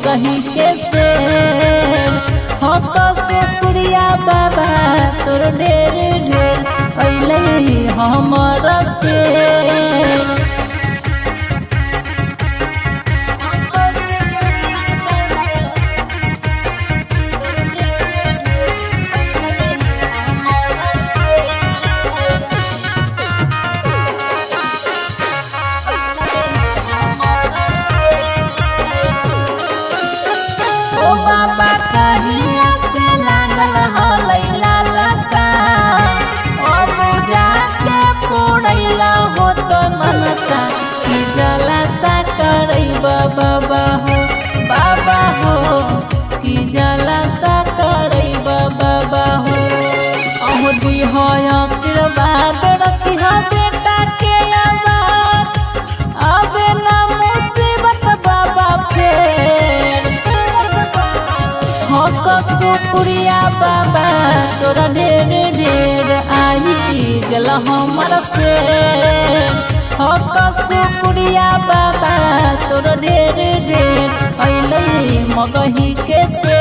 मगही के से हक शुक्रिया बाबा तोर ढेर ढेर अइले हमर से बाबा कहिया से लागल हलै लालसा अब जाके पुरैला हो तो मनसा की जलसा करैब बाबा हो की जलसा करैब बाबा हो अहो दिह आशीर्वाद रखिह बेटा के आबाद अब न मुसीबत बाबा फेर हक शुक्रिया बाबा तोरा ढेर ढेर आई गेल हमर से हक शुक्रिया बाबा तोरा ढेर ढेर अइले मगही के से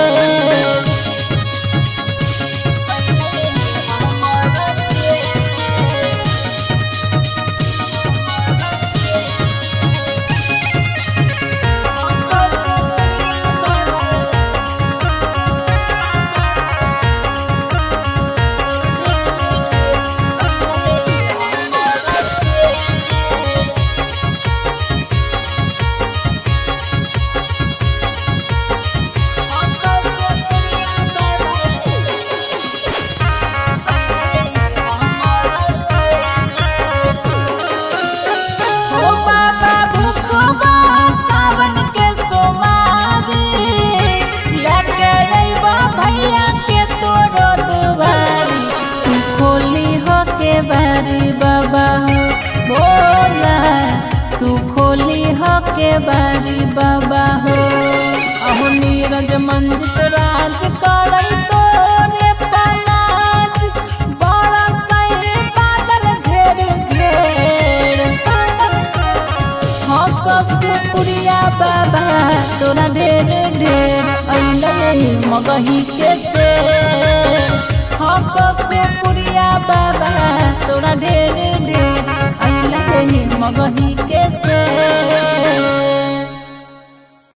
बाबा हो बोला तू खोली के बारी बाबा हो अहो नीरज मंजित राज करई तोरे पनाज बड़ा सही बादल घेर घेर हक शुक्रिया बाबा तोरा ढेर ढेर अइले मगही के से हक